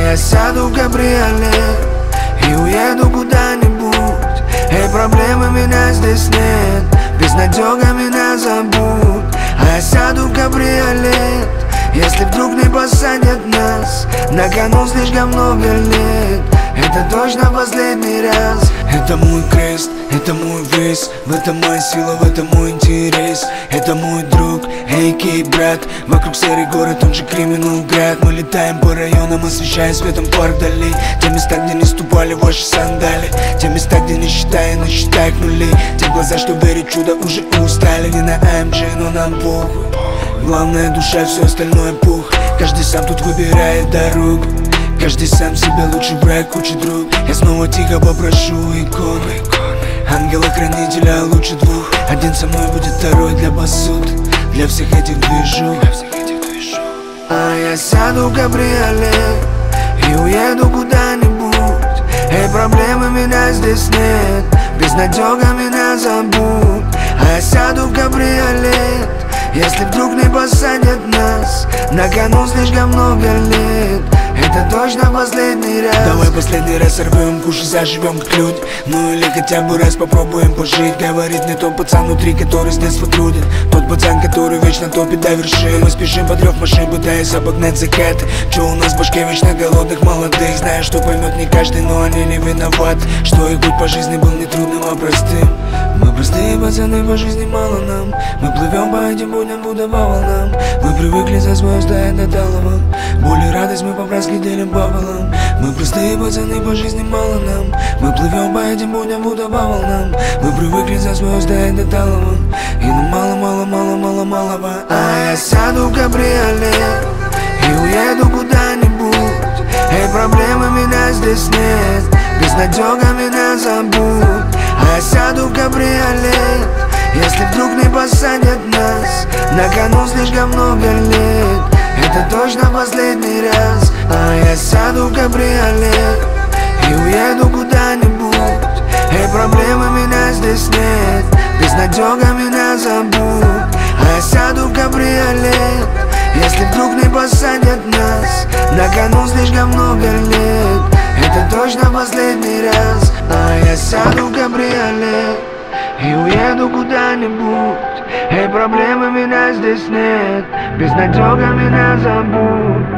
я сяду в кабриолет и уеду куда-нибудь. Эй, проблемы меня здесь нет, безнадега меня забудь. А я сяду в кабриолет, если вдруг не посадят нас. На кону слишком много лет, это точно последний раз. Это мой крест, это мой вес, в этом моя сила, в этом мой интерес. Это мой друг, эй, брат, вокруг серый город, он же Криминалград. Мы летаем по районам, освещая светом парк вдали. Те места, где не ступали ваши сандали, те места, где не считая, но считай к нули. Те глаза, что верят в чудо, уже устали. Не на AMG, но нам похуй. Главное душа, все остальное пух. Каждый сам тут выбирает дорогу, каждый сам себе лучший враг, лучший друг. Я снова тихо попрошу икону, ангела-хранителя лучше двух. Один со мной будет, второй для басут, для всех этих движух. А я сяду в кабриолет и уеду куда-нибудь. Эй, проблемы меня здесь нет, безнадега меня забудь. А я сяду в кабриолет, если вдруг не посадят нас. На кону слишком много лет, это точно последний раз. Давай последний раз сорвем, кушай, заживем как люди. Ну или хотя бы раз попробуем пожить. Говорит не тот пацан внутри, который с детства трудит, тот пацан, который вечно топит до вершин. Мы спешим под рев машин, пытаясь обогнать закаты. Че у нас в башке вечно голодных молодых. Знаю, что поймет не каждый, но они не виноваты, что их путь по жизни был не трудным, а простым. Мы простые пацаны, по жизни мало нам. Мы плывем по этим будням, будто по волнам. Мы привыкли за звезды до талого. Боль и радость мы по-братски делим пополам. Мы простые пацаны, по жизни мало нам. Мы плывем по этим будням, будто по волнам. Мы привыкли за звезды до талого. И нам мало-мало-мало-мало-малого. А я сяду в кабриолет и уеду куда-нибудь. Эй, проблемы меня здесь нет, безнадега меня забудь. А я сяду в кабриолет, если вдруг не посадят нас. На кону слишком много лет, это точно последний раз. А я сяду в кабриолет и уеду куда-нибудь. Эй, проблемы меня здесь нет, безнадега меня забудь. А я сяду в кабриолет, если вдруг не посадят нас. На кону слишком много лет, это точно последний раз. А я сяду в кабриолет и уеду куда-нибудь. Эй, проблемы меня здесь нет, безнадега меня забудь.